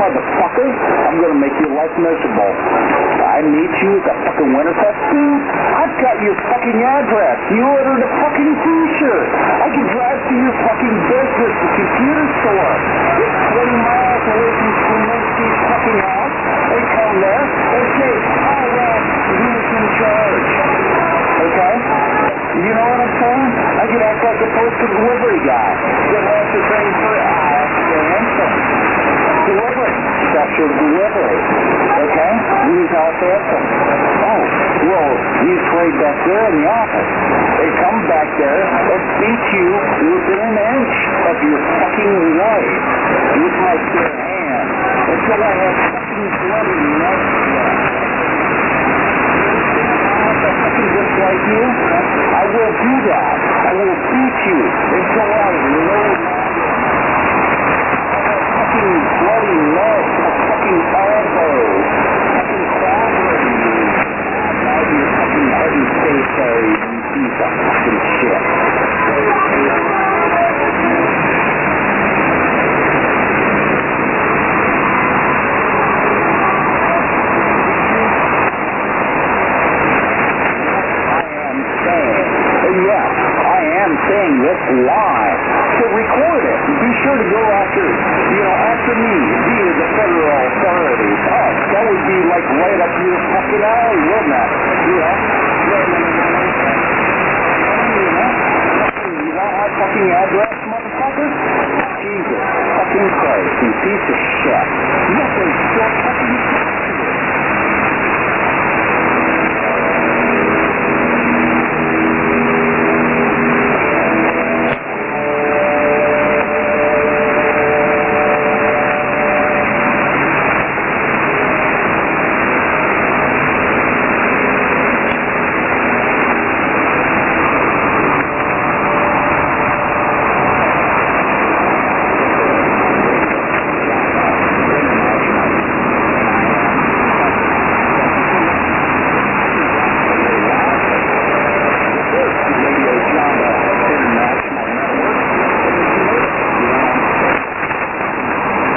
motherfucker. I'm going to make your life miserable. I meet you at the fucking Winterfest, dude. I've got your fucking address. You ordered a fucking t-shirt. I can drive to your fucking business, the computer store. It's 20 miles away from Swiminski's fucking house. They come there and say, oh, well, who's in charge? Okay? You know what I'm saying? I can act like a postal delivery guy that has to bring for answer. Delivery. Special delivery. Okay? Use Alpha Epsilon. Oh, well, he's right back there in the office. They come back there and beat you within an inch of your fucking life with my bare hand until I have fucking bloody nuts left. Just like you, I will do that. I will beat you until I no longer fucking bloody legs, fucking elbows, fucking clobbering you. Now you're fucking heavy face there, you piece of fucking shit. Saying this live, so record it. Be sure to go after me, via the federal authorities. Oh, that would be like right up your fucking alley, wouldn't it? Yeah. You want my fucking address, motherfucker? Jesus fucking Christ, you piece of shit. Nothing still